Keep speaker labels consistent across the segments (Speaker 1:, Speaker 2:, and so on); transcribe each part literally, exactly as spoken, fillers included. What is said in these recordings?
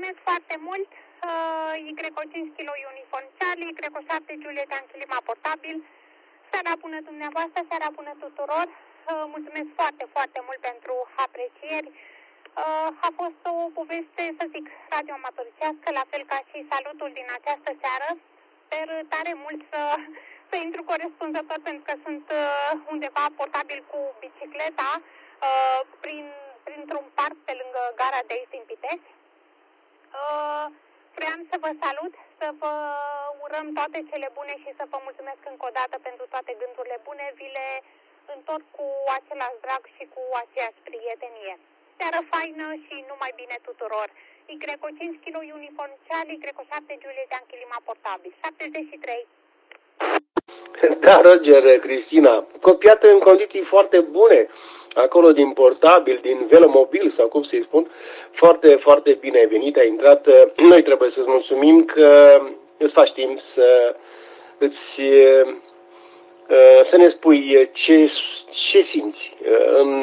Speaker 1: mulțumesc foarte mult. Uh, Y cinci kilo Uniform Charlie, Y șapte Juliet Yankee Lima portabil. Seara bună dumneavoastră, seara bună tuturor. Uh, mulțumesc foarte, foarte mult pentru aprecieri. Uh, a fost o poveste, să zic, radioamatoricească, la fel ca și salutul din această seară. Sper tare mult să, să intru corespunzător, pentru că sunt uh, undeva portabil cu bicicleta uh, prin, printr-un parc pe lângă gara de aici din Pitești. Uh, vreau să vă salut, să vă urăm toate cele bune și să vă mulțumesc încă o dată pentru toate gândurile bune. Vi le întorc cu același drag și cu aceeași prietenie. Seară faină și numai bine tuturor. Y cinci kilo Uniform Charlie, Y șapte Juliet Yankee Lima portabil. șaptezeci și trei.
Speaker 2: Da, Roger, Cristina, copiată în condiții foarte bune, acolo din portabil, din velomobil sau cum să-i spun, foarte, foarte bine ai venit, ai intrat. Noi trebuie să-ți mulțumim că îți faci timp să îți, să ne spui ce, ce simți în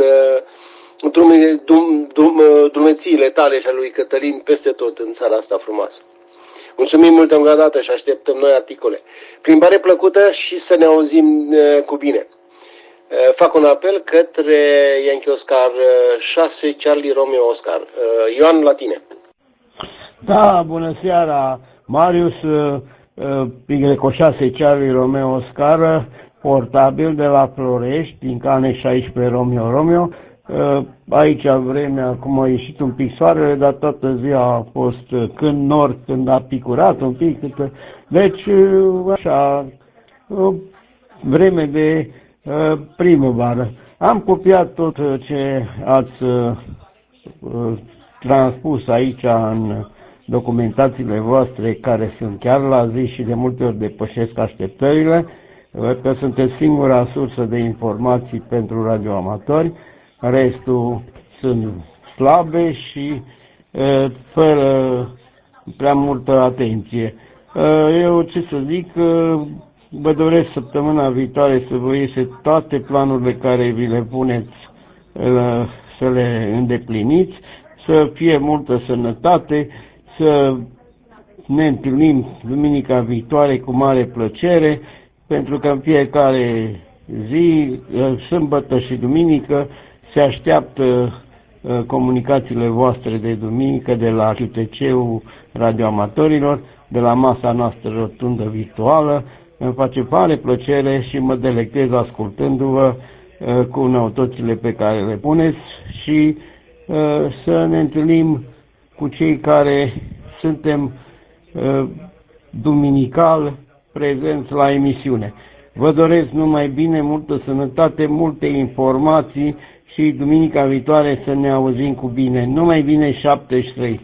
Speaker 2: drumețiile tale și a lui Cătălin peste tot în țara asta frumoasă. Mulțumim mult încă o dată și așteptăm noi articole. Plimbare plăcută și să ne auzim cu bine. Fac un apel către Yankee Oscar șase, Charlie Romeo Oscar. Ioan, la tine.
Speaker 3: Da, bună seara, Marius, Y șase, Charlie Romeo Oscar, portabil de la Florești, din Cane șaisprezece Romeo Romeo. Aici vremea, acum a ieșit un pic soarele, dar toată ziua a fost când nord, când a picurat un pic. Deci, așa, vreme de primăvară. Am copiat tot ce ați transpus aici în documentațiile voastre, care sunt chiar la zi și de multe ori depășesc așteptările, că sunteți singura sursă de informații pentru radioamatori. Restul sunt slabe și e, fără prea multă atenție. Eu ce să zic, vă doresc săptămâna viitoare să vă iese toate planurile care vi le puneți să le îndepliniți, să fie multă sănătate, să ne întâlnim duminica viitoare cu mare plăcere, pentru că în fiecare zi, sâmbătă și duminică, se așteaptă uh, comunicațiile voastre de duminică de la Q T C-ul radioamatorilor, de la masa noastră rotundă virtuală. Îmi face mare plăcere și mă delectez ascultându-vă uh, cu noutățile pe care le puneți și uh, să ne întâlnim cu cei care suntem uh, duminical prezenți la emisiune. Vă doresc numai bine, multă sănătate, multe informații și duminica viitoare să ne auzim cu bine. Numai bine, șaptezeci și trei.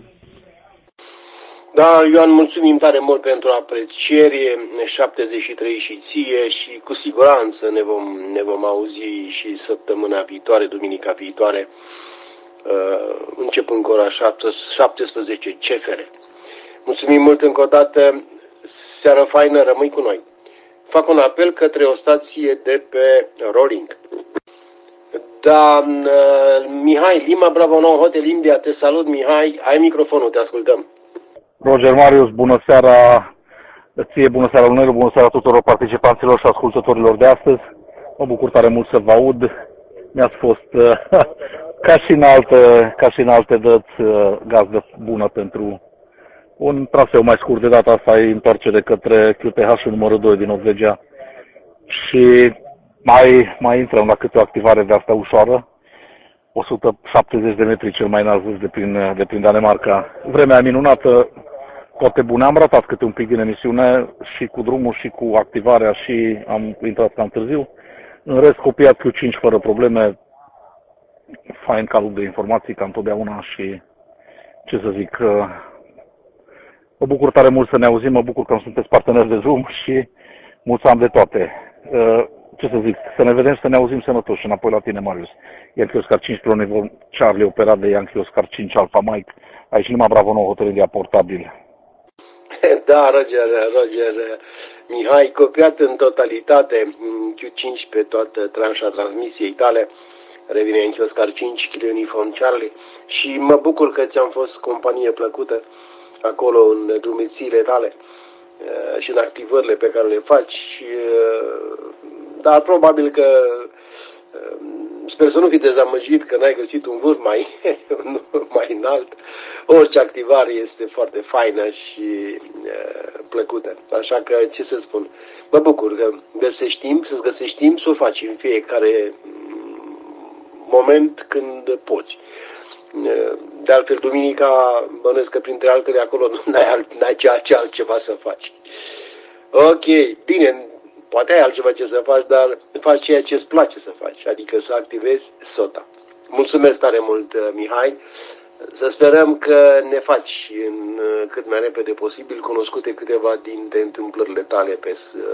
Speaker 2: Da, Ioan, mulțumim tare mult pentru apreciere, șaptezeci și trei și ție, și cu siguranță ne vom, ne vom auzi și săptămâna viitoare, duminica viitoare, începând cu ora șaptesprezece C F R. Mulțumim mult încă o dată, seară faină, rămâi cu noi. Fac un apel către o stație de pe Rolling. Da, Mihai, Lima Bravo nouă Hotel India, te salut, Mihai, ai microfonul, te ascultăm.
Speaker 4: Roger Marius, bună seara ție, bună seara Lunelu, bună seara tuturor participanților și ascultătorilor de astăzi. Mă bucur tare mult să vă aud. Mi-ați fost, ca și în alte, ca și în alte dăți, gazdă bună pentru un traseu mai scurt. De data asta e întoarcere către Q T H numărul doi din Ovedea și mai, mai intrăm la câte o activare de asta ușoară, o sută șaptezeci de metri cel mai înalt vârf de prin, de prin Danemarca. Vremea minunată, toate bune. Am ratat câte un pic din emisiune și cu drumul și cu activarea și am intrat cam târziu. În rest, copiat Q cinci fără probleme, fain calup de informații ca întotdeauna și ce să zic, mă bucur tare mult să ne auzim, mă bucur că sunteți parteneri de Zoom și mulți am de toate. Ce să zic, să ne vedem, să ne auzim sănătoși. Înapoi la tine, Marius. Yankee Oscar cinci Uniform Charlie, operat de Yankee Oscar cinci Alpha Mike. Aici Lima Bravo nouă Hotel India portabil.
Speaker 2: Da, Roger, Roger, Mihai, copiat în totalitate Q cinci pe toată tranșa transmisiei tale. Revine Yankee Oscar cinci, Kilo Uniform Charlie. Și mă bucur că ți-am fost companie plăcută acolo în drumețiile tale și în activările pe care le faci. Dar probabil că sper să nu fi dezamăgit că n-ai găsit un vârf mai, mai înalt. Orice activare este foarte faină și plăcută. Așa că, ce să spun, mă bucur că găsești timp, să-ți găsești timp să o faci în fiecare moment când poți. De altfel, duminica, bănuiesc că printre altele acolo n-ai, n-ai ce altceva să faci. Ok, bine, poate ai altceva ce să faci, dar faci ceea ce îți place să faci, adică să activezi SOTA. Mulțumesc tare mult, Mihai. Să sperăm că ne faci în cât mai repede posibil cunoscute câteva dintre întâmplările tale pe,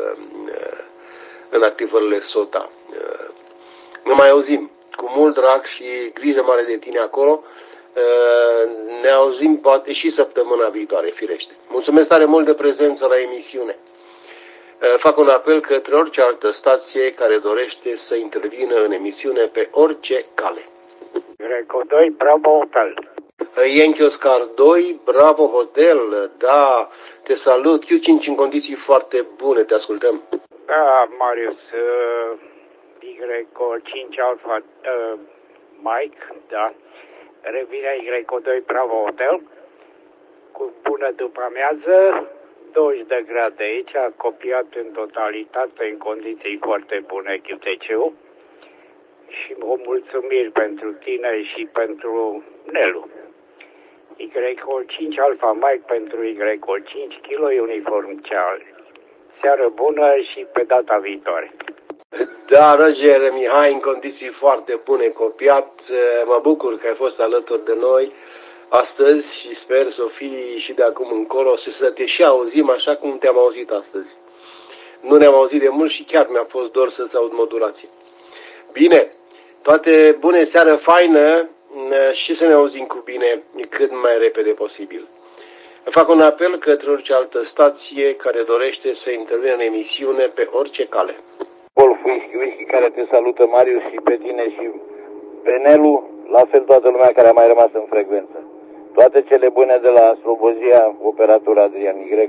Speaker 2: în activările SOTA. Ne mai auzim cu mult drag și grijă mare de tine acolo. Ne auzim poate și săptămâna viitoare, firește. Mulțumesc tare mult de prezență la emisiune. Fac un apel către orice altă stație care dorește să intervină în emisiune pe orice cale.
Speaker 5: Greco doi, Bravo Hotel.
Speaker 2: Yankee Oscar doi, Bravo Hotel, da, te salut, Q cinci în condiții foarte bune, te ascultăm.
Speaker 5: Da, Marius, uh, Greco cinci Alpha uh, Mike, da, revine Greco doi, Bravo Hotel, cu bună după amiază, douăzeci de grade aici, copiat în totalitate, în condiții foarte bune Q T C-ul. Și o mulțumiri pentru tine și pentru Nelu. Y cinci Alpha Mike pentru Y cinci Kilo Uniform Charlie. Seară bună și pe data viitoare.
Speaker 2: Da, Roger, Mihai, în condiții foarte bune, copiat. Mă bucur că ai fost alături de noi astăzi și sper să o fii și de acum încolo, să te și auzim așa cum te-am auzit astăzi. Nu ne-am auzit de mult și chiar mi-a fost dor să-ți aud modulație. Bine, toate bune, seară faină și să ne auzim cu bine cât mai repede posibil. Fac un apel către orice altă stație care dorește să intervină în emisiune pe orice cale.
Speaker 6: Wolf Whisky, Whisky care te salută, Marius, și pe tine și pe Nelu, la fel toată lumea care a mai rămas în frecvență. Toate cele bune de la Slobozia, operator Adrian Y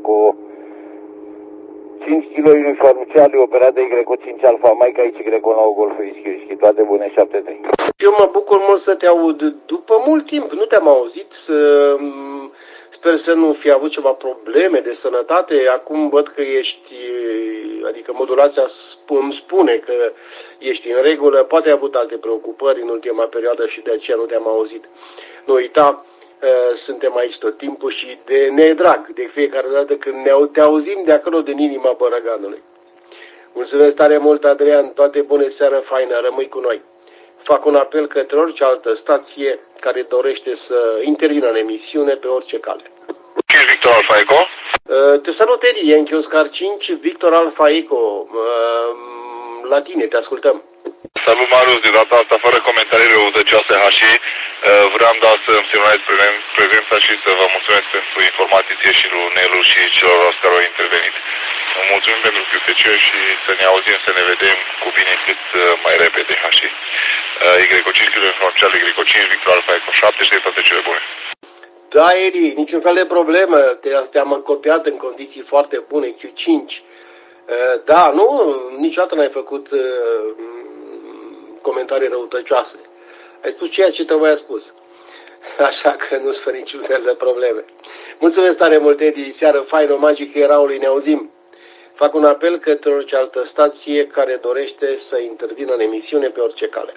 Speaker 6: cinci Kilo Uniform Charlie, operat Y cinci Alpha Mike, aici Y nouă Golf Whisky, Whisky, toate bune, șapte trei.
Speaker 2: Eu mă bucur mult să te aud. După mult timp, nu te-am auzit. Sper să nu fi avut ceva probleme de sănătate. Acum văd că ești, adică modulația îmi spune că ești în regulă. Poate ai avut alte preocupări în ultima perioadă și de aceea nu te-am auzit. Nu uita, suntem aici tot timpul și de ne drag de fiecare dată când ne te auzim de acolo din inima Bărăganului. Mulțumesc tare mult, Adrian, toate bune, seară faină, rămâi cu noi. Fac un apel către orice altă stație care dorește să intervină în emisiune pe orice cale.
Speaker 4: cinci Victor Alpha Eco.
Speaker 2: Te salut, Edi, Yankee Oscar cinci, Victor Alpha Eco. La tine, te ascultăm.
Speaker 4: Salut, Marius, de data asta, fără comentarii răutăcioase, Hași, vreau doar să îmi semnalez prezența și să vă mulțumesc pentru informații ție și lui Nelu și celorlalți care au intervenit. Mulțumim pentru Q T C și să ne auzim, să ne vedem cu bine cât mai repede, Hași. Y cinci Kilo Uniform Charlie, Y cinci Victor Alpha Eco șapte și toate cele bune.
Speaker 2: Da, Edi, niciun fel de problemă, te-am copiat în condiții foarte bune, Q cinci. Da, nu, niciodată n-ai făcut comentarii răutăcioase. Ai spus ceea ce te-ai spus. Așa că nu-ți fă niciun fel de probleme. Mulțumesc tare mult, Edi. Seară faină, magică eraului, ne auzim. Fac un apel către orice altă stație care dorește să intervină în emisiune pe orice cale.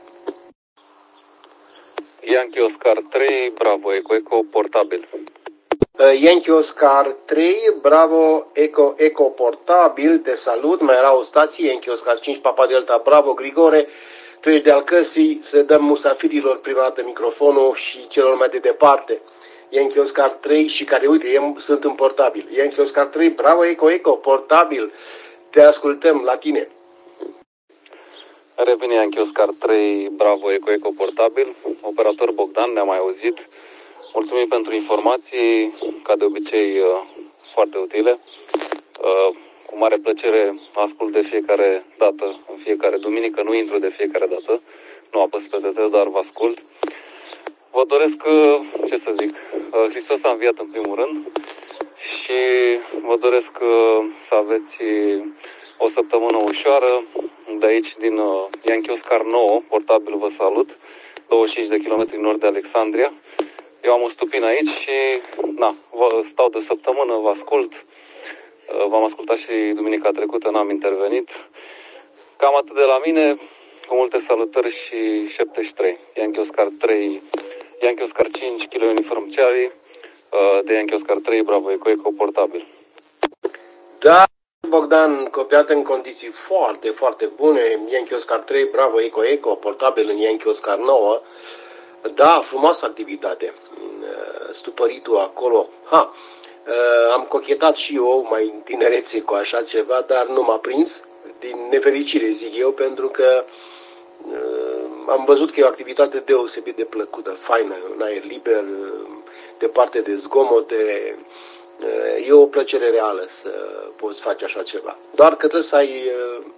Speaker 7: Yankee Oscar trei, Bravo Eco Eco portabil.
Speaker 2: Yankee Oscar trei, Bravo Eco Eco portabil, te salut. Mai era o stație, Yankee Oscar cinci, Papa Delta, Bravo Grigore. Tu ești de-al căsii, să dăm musafirilor prima dată microfonul și celor mai de departe. Yankee Oscar trei și care, uite, sunt în portabil. Yankee Oscar trei, Bravo Eco Eco, portabil. Te ascultăm, la tine.
Speaker 7: Revine Yankee Oscar trei, Bravo Eco Eco, portabil. Operator Bogdan, ne-am mai auzit. Mulțumim pentru informații, ca de obicei, foarte utile. Cu mare plăcere ascult de fiecare dată, în fiecare duminică, nu intru de fiecare dată, nu apăs pe T T, dar vă ascult. Vă doresc, ce să zic, Hristos a înviat în primul rând și vă doresc să aveți o săptămână ușoară. De aici, din Yankee Oscar nouă, portabil vă salut, douăzeci și cinci de kilometri nord de Alexandria. Eu am o stupină aici și, na, vă stau de săptămână, vă ascult. V-am ascultat și duminica trecută, n-am intervenit. Cam atât de la mine, cu multe salutări și șaptezeci și trei. Yankee Oscar trei, Yankee Oscar cinci, Kilo Uniform Charlie, de Yankee Oscar trei, Bravo Eco Eco, portabil.
Speaker 2: Da, Bogdan, copiat în condiții foarte, foarte bune, Yankee Oscar trei, Bravo Eco Eco, portabil în Yankee Oscar nouă. Da, frumoasă activitate. Stupăritul acolo. Ha, am cochetat și eu mai în tinerețe cu așa ceva, dar nu m-a prins, din nefericire zic eu, pentru că am văzut că e o activitate deosebit de plăcută, faină, în aer liber, departe de zgomote. E o plăcere reală să poți face așa ceva. Doar că trebuie să ai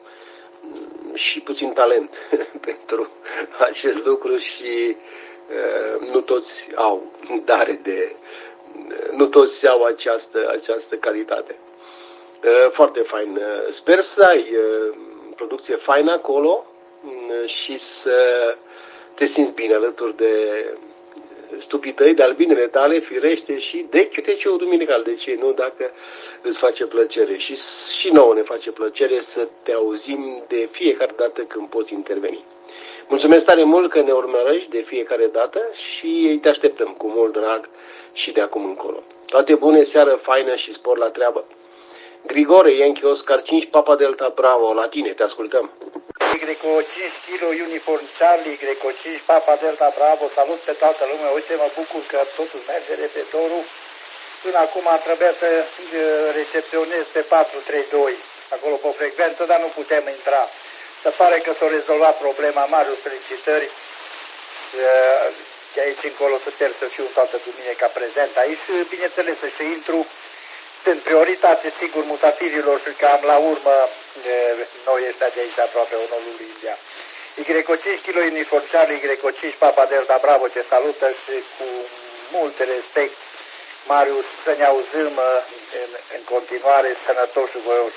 Speaker 2: și puțin talent pentru acest lucru și nu toți au dare de... Nu toți au această, această calitate. Foarte fain. Sper să ai producție faină acolo și să te simți bine alături de stupii tăi, de albinele tale, firește, și de câteciul duminical. De ce nu, dacă îți face plăcere. Și, și nouă ne face plăcere să te auzim de fiecare dată când poți interveni. Mulțumesc tare mult că ne urmărești de fiecare dată și te așteptăm cu mult drag și de acum încolo. Toate bune, seară faină și spor la treabă. Grigore, Yankee Oscar cinci, Papa Delta Bravo, la tine, te ascultăm.
Speaker 8: Greco cinci, Kilo Uniform Charlie, Greco cinci, Papa Delta Bravo, salut pe toată lumea. Uite, mă bucur că totul merge repetorul. Până acum trebuia să recepționez pe patru trei doi, acolo pe frecvență, dar nu putem intra. Se pare că s-a rezolvat problema. Marius, felicitări. De aici încolo sper să fiu toată duminica prezent aici. Bineînțeles să și intru. Sunt prioritate, sigur, mutafirilor și că am la urmă noi ăștia de aici aproape onorul India. Greco cinci, Kilo Uniform Charlie, Greco cinci, Papa Delta Bravo, te salută și cu mult respect, Marius, să ne auzim în, în continuare sănătoși și voioși.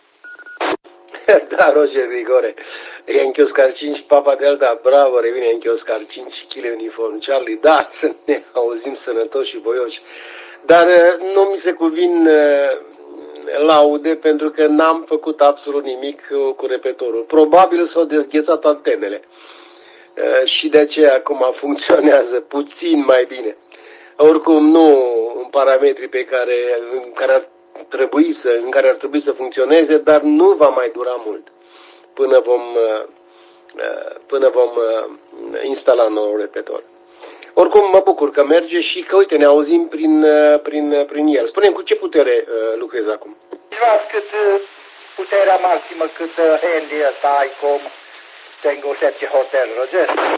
Speaker 2: Da, Roger Grigore. Yankee Oscar cinci, Papa Delta Bravo, revine Yankee Oscar cinci, Kilo Uniform Charlie. Da, să ne auzim sănătoși și voioși. Dar nu mi se cuvin laude pentru că n-am făcut absolut nimic cu repetorul. Probabil s-au dezghețat antenele și de aceea acum funcționează puțin mai bine. Oricum nu în parametrii pe care, în care ar trebui să, în care ar trebui să funcționeze, dar nu va mai dura mult până vom, până vom instala nou repetor. Oricum mă bucur că merge și că, uite, ne auzim prin, prin, prin el. Spune-mi, cu ce putere uh, lucrezi acum?
Speaker 8: Cât puterea maximă, cât handy ăsta, ai cum tengo șapte hotel, Roger.